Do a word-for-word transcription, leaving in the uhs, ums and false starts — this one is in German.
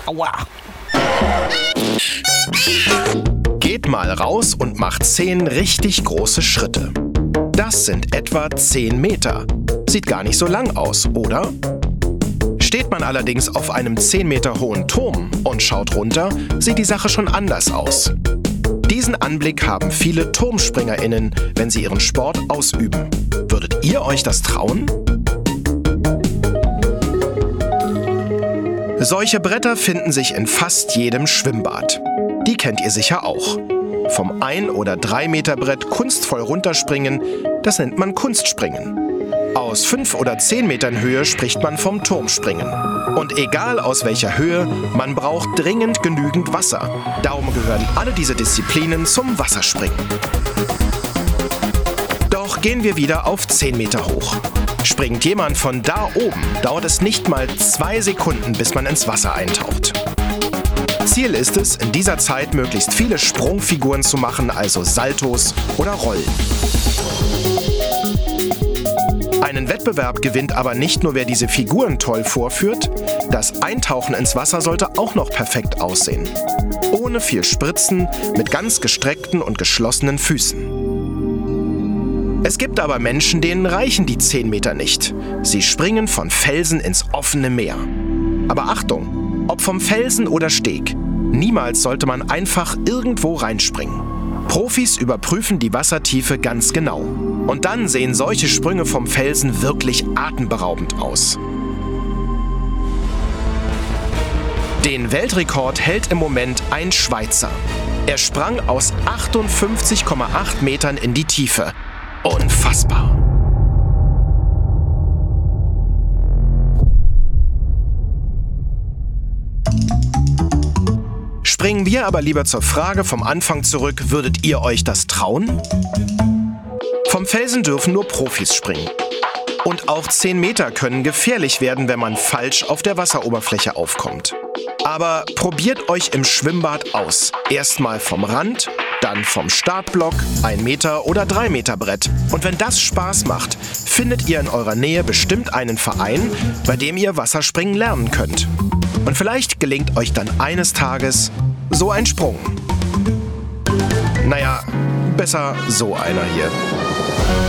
Aua. Geht mal raus und macht zehn richtig große Schritte. Das sind etwa zehn Meter. Sieht gar nicht so lang aus, oder? Steht man allerdings auf einem zehn Meter hohen Turm und schaut runter, sieht die Sache schon anders aus. Diesen Anblick haben viele TurmspringerInnen, wenn sie ihren Sport ausüben. Würdet ihr euch das trauen? Solche Bretter finden sich in fast jedem Schwimmbad. Die kennt ihr sicher auch. Vom ein- oder drei Meter Brett kunstvoll runterspringen, das nennt man Kunstspringen. Aus fünf oder zehn Metern Höhe spricht man vom Turmspringen. Und egal aus welcher Höhe, man braucht dringend genügend Wasser. Darum gehören alle diese Disziplinen zum Wasserspringen. Doch gehen wir wieder auf zehn Meter hoch. Springt jemand von da oben, dauert es nicht mal zwei Sekunden, bis man ins Wasser eintaucht. Ziel ist es, in dieser Zeit möglichst viele Sprungfiguren zu machen, also Saltos oder Rollen. Einen Wettbewerb gewinnt aber nicht nur, wer diese Figuren toll vorführt, das Eintauchen ins Wasser sollte auch noch perfekt aussehen. Ohne viel Spritzen, mit ganz gestreckten und geschlossenen Füßen. Es gibt aber Menschen, denen reichen die zehn Meter nicht. Sie springen von Felsen ins offene Meer. Aber Achtung, ob vom Felsen oder Steg, niemals sollte man einfach irgendwo reinspringen. Profis überprüfen die Wassertiefe ganz genau. Und dann sehen solche Sprünge vom Felsen wirklich atemberaubend aus. Den Weltrekord hält im Moment ein Schweizer. Er sprang aus achtundfünfzig Komma acht Metern in die Tiefe. Unfassbar. Springen wir aber lieber zur Frage vom Anfang zurück, würdet ihr euch das trauen? Vom Felsen dürfen nur Profis springen. Und auch zehn Meter können gefährlich werden, wenn man falsch auf der Wasseroberfläche aufkommt. Aber probiert euch im Schwimmbad aus. Erstmal vom Rand, dann vom Startblock, ein Meter oder drei Meter Brett. Und wenn das Spaß macht, findet ihr in eurer Nähe bestimmt einen Verein, bei dem ihr Wasserspringen lernen könnt. Und vielleicht gelingt euch dann eines Tages so ein Sprung. Naja, besser so einer hier.